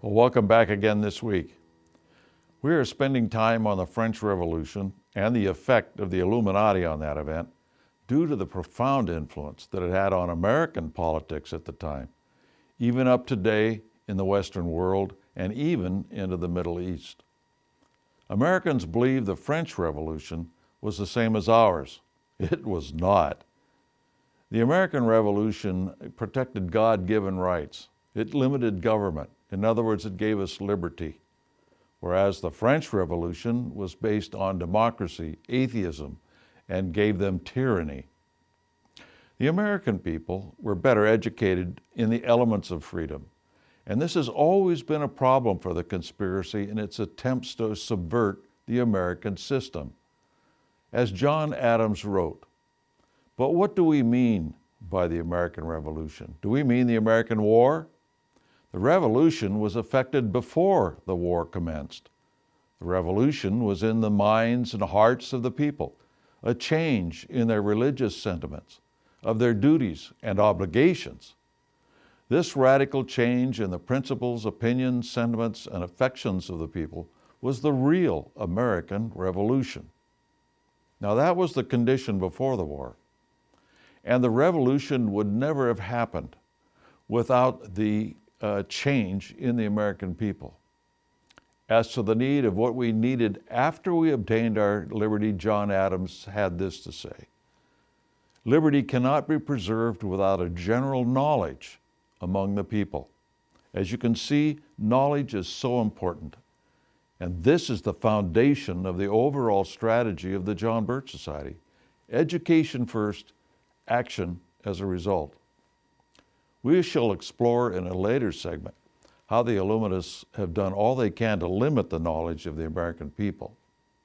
Well, welcome back again this week. We are spending time on the French Revolution and the effect of the Illuminati on that event due to the profound influence that it had on American politics at the time, even up today in the Western world and even into the Middle East. Americans believe the French Revolution was the same as ours. It was not. The American Revolution protected God-given rights. It limited government. In other words, it gave us liberty. Whereas the French Revolution was based on democracy, atheism, and gave them tyranny. The American people were better educated in the elements of freedom. And this has always been a problem for the conspiracy in its attempts to subvert the American system. As John Adams wrote, "But what do we mean by the American Revolution? Do we mean the American War? The Revolution was effected before the war commenced. The Revolution was in the minds and hearts of the people, a change in their religious sentiments, of their duties and obligations. This radical change in the principles, opinions, sentiments, and affections of the people was the real American Revolution." Now that was the condition before the war. And the revolution would never have happened without the change in the American people. As to the need of what we needed after we obtained our liberty, John Adams had this to say: "Liberty cannot be preserved without a general knowledge among the people." As you can see, knowledge is so important. And this is the foundation of the overall strategy of the John Birch Society. Education first, action as a result. We shall explore in a later segment how the Illuminists have done all they can to limit the knowledge of the American people.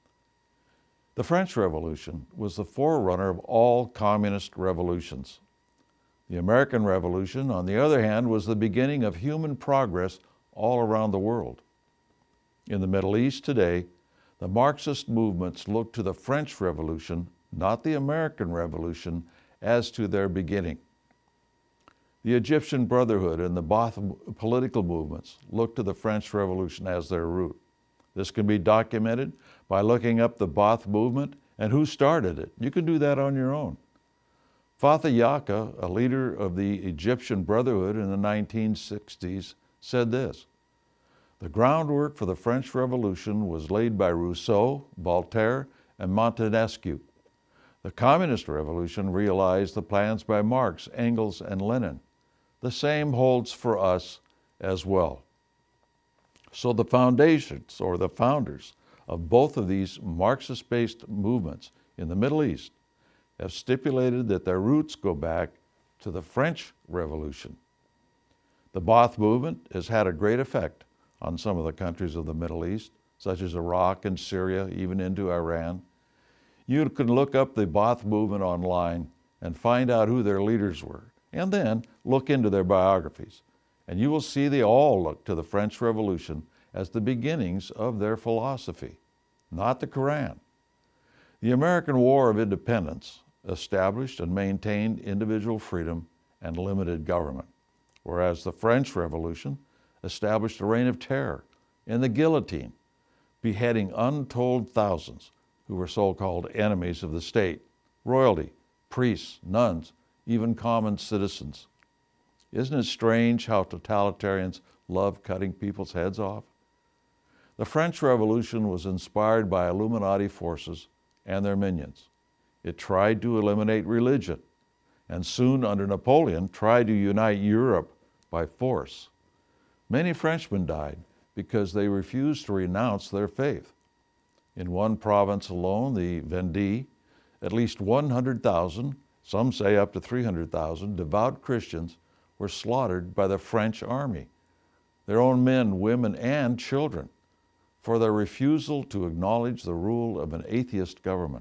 The French Revolution was the forerunner of all communist revolutions. The American Revolution, on the other hand, was the beginning of human progress all around the world. In the Middle East today, the Marxist movements look to the French Revolution, not the American Revolution, as to their beginning. The Egyptian Brotherhood and the Ba'ath political movements look to the French Revolution as their root. This can be documented by looking up the Ba'ath movement and who started it. You can do that on your own. Fatah Yaka, a leader of the Egyptian Brotherhood in the 1960s, said this: "The groundwork for the French Revolution was laid by Rousseau, Voltaire, and Montesquieu. The Communist Revolution realized the plans by Marx, Engels, and Lenin. The same holds for us as well." So the foundations, or the founders, of both of these Marxist-based movements in the Middle East have stipulated that their roots go back to the French Revolution. The Ba'ath movement has had a great effect on some of the countries of the Middle East, such as Iraq and Syria, even into Iran. You can look up the Ba'ath movement online and find out who their leaders were, and then look into their biographies. And you will see they all look to the French Revolution as the beginnings of their philosophy, not the Quran. The American War of Independence established and maintained individual freedom and limited government, whereas the French Revolution established a reign of terror and the guillotine, beheading untold thousands who were so-called enemies of the state, royalty, priests, nuns, even common citizens. Isn't it strange how totalitarians love cutting people's heads off? The French Revolution was inspired by Illuminati forces and their minions. It tried to eliminate religion, and soon under Napoleon tried to unite Europe by force. Many Frenchmen died because they refused to renounce their faith. In one province alone, the Vendée, at least 100,000, some say up to 300,000, devout Christians were slaughtered by the French army, their own men, women, and children, for their refusal to acknowledge the rule of an atheist government.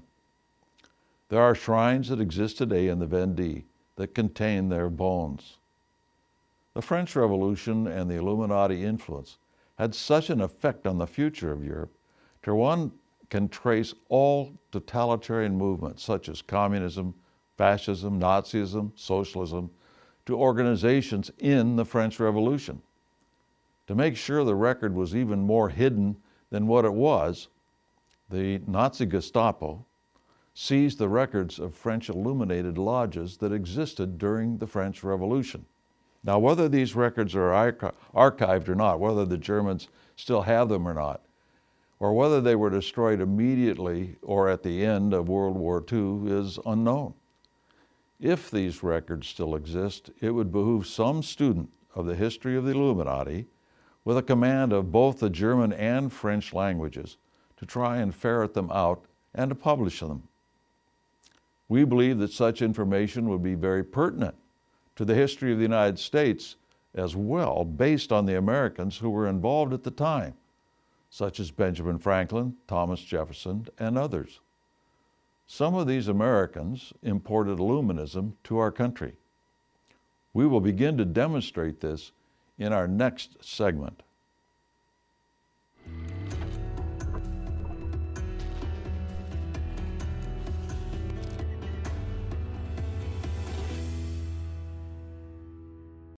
There are shrines that exist today in the Vendée that contain their bones. The French Revolution and the Illuminati influence had such an effect on the future of Europe that one can trace all totalitarian movements such as communism, fascism, Nazism, socialism, to organizations in the French Revolution. To make sure the record was even more hidden than what it was, the Nazi Gestapo seized the records of French illuminated lodges that existed during the French Revolution. Now, whether these records are archived or not, whether the Germans still have them or not, or whether they were destroyed immediately or at the end of World War II is unknown. If these records still exist, it would behoove some student of the history of the Illuminati with a command of both the German and French languages to try and ferret them out and to publish them. We believe that such information would be very pertinent to the history of the United States as well, based on the Americans who were involved at the time, such as Benjamin Franklin, Thomas Jefferson, and others. Some of these Americans imported Illuminism to our country. We will begin to demonstrate this in our next segment.